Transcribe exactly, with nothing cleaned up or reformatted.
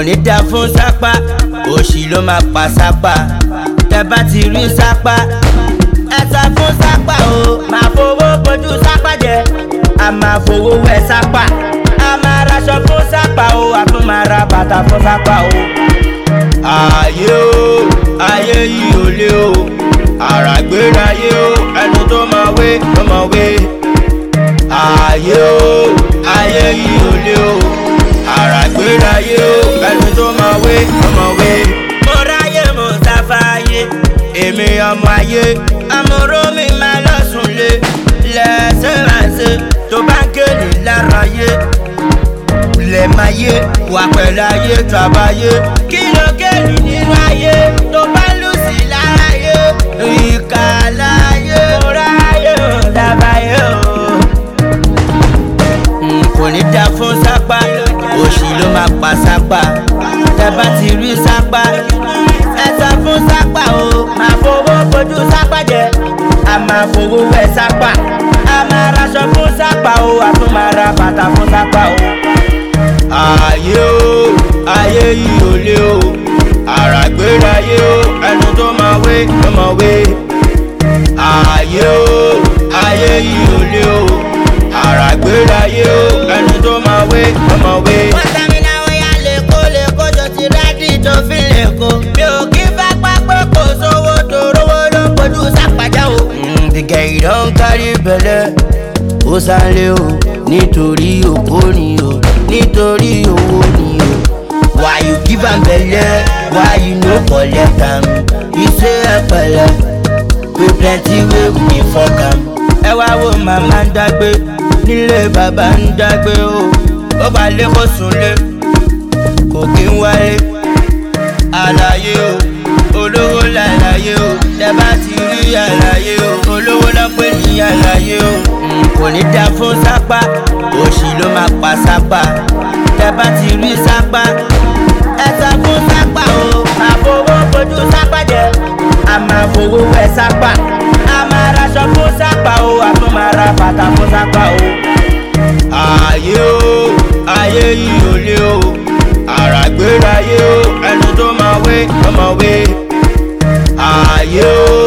ní dá fún sápá òṣì ló máa pa sápá tẹ́ bá ti rí sápá ẹ sá fún sápá o máa fowó bójú sápá jẹ a máa fowó wẹ sápá a máa raṣọ fún sápá o a tún máa ra bàtà fún sápá o. ayé o ayé yìí ò lé o àràgbéráyé o ẹnu tó máa wé tó máa wé. ayé o ayé yìí ò lé o àràgbéráyé o ẹnu tó máa wé tó máa wé. mo ráyè mo sáfáyé èmi ọmọ ayé amúró mi máa lọ sùn lé lẹ́sẹ̀ máa ṣe tó bá ń kéde lára yé lè máa yé wà pẹ̀lú ayé tàbáyé kí ló kéde nínú ayé tó bá lù sí lára yé ìkà láyé mo ráyè mo sáfáyé o. kò ní dá fún sápá òṣì ló máa pa sápá tẹ́ bá ti rí sápá ẹ sá fún sápá o máa fowó bójú sápá jẹ a máa fowó wẹ sápá a máa raṣọ fún sápá o a tún máa ra bàtà fún sápá o. ayé o ayé yìí ò lé o àràgbéráyé o ẹnu tó máa wé tó máa wé. ayé o ayé yìí ò lé o àràgbéráyé o ẹnu tó máa wé tó máa wé. wọ́n sá mi náà wọ́n yá lẹ́kọ́ lẹ́kọ́ jọ ti rẹ́dí tó fi lẹ́kọ́ mi ò kí fẹ́ pápẹ́ kò sówó tó rówó ló kojú sápàjá o. the guy don carry belle ó sálé o nítorí òpó ni o nítorí owó ni o. why you give am belle why you no collect am you say ẹ pẹ̀lẹ́ we plenty wey we dey fok am. ẹ wá wo màmá ń dágbé nílé bàbá ń dágbé o ó bá lé kó súnlé kò kí ń wálé. àlàyé o olówó làlàyé o tẹ́ bá ti rí àlàyé o olówó ló pè ní àlàyé o. kò ní dá fún sápá òṣì ló máa pa sápá tẹ́ bá ti rí sápá ẹ sá fún sápá o máa fowó bójú sápá jẹ a máa fowó wẹ sápá a máa raṣọ fún sápá o a tún máa ra bàtà fún sápá o. ayé o ayé yìí ò lé o àràgbéráyé o ẹnu tó máa wé tó máa wé. ayé o